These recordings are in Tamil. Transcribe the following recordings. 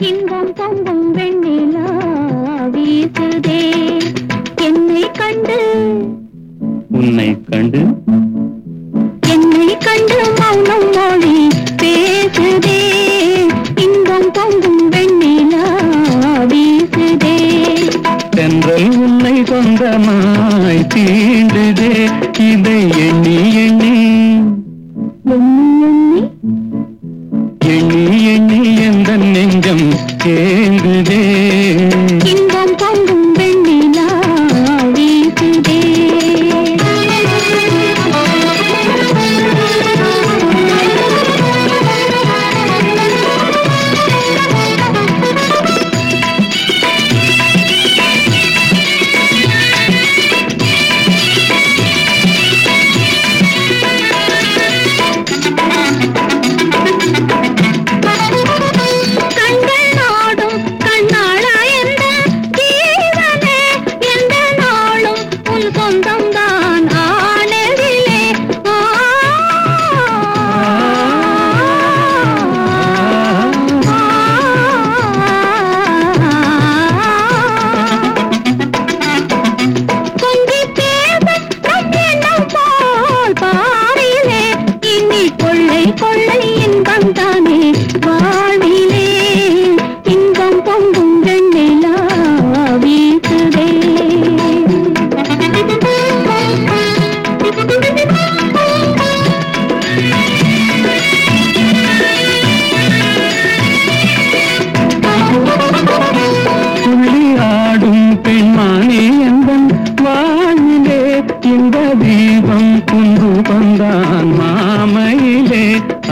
இன்பம் பொங்கும் வெண்ணிலா வீசுதே என்னை கண்டு உன்னை கண்டு என்னை கண்டு மௌனம் மொழி பேசுதே இன்பம் பொங்கும் வெண்ணிலா வீசுதே தென்றல் உன்னை சொந்தமாய் தீண்டுதே இதை எண்ணி எண்ணி எண்ணி எண்ணி எந்த நெஞ்சம் கேங்குதே இன்பம் பொங்கும் வெண்ணிலா வீசுதே கொள்ளை இன்பம் தானே வாழ்விலே இன்பம் பொங்கும் வெண்ணிலா வீசுதே துள்ளி ஆடும் பெண்மானே எந்தன் வாழ்விலே இந்த தீபம் கொண்டு வந்தான் மாமையிலே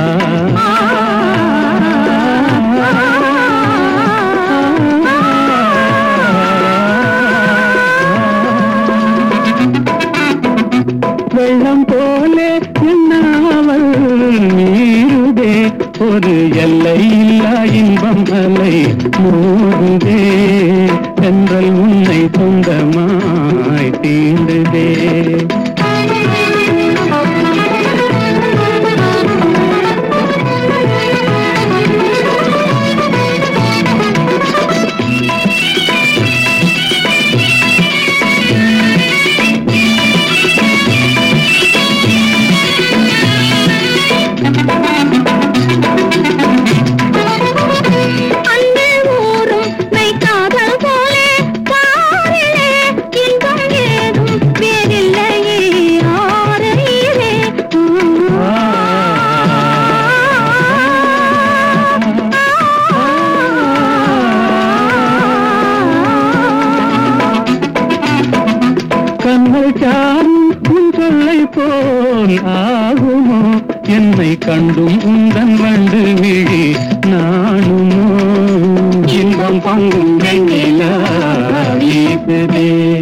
வெள்ளம் போலே என்னாவல் நீருதே ஒரு எல்லை இல்லா இன்பம் அலை மூடுதே தென்றல் உன்னை சொந்தமாய் தீண்டுதே கண்ணல் சாரும் உன் சொல்லை போல் ஆகுமோ என்னை கண்டும் உந்தன் வண்டு விழி நானுமோ இன்பம் பங்கும் வெண்ணிலா வீசுதே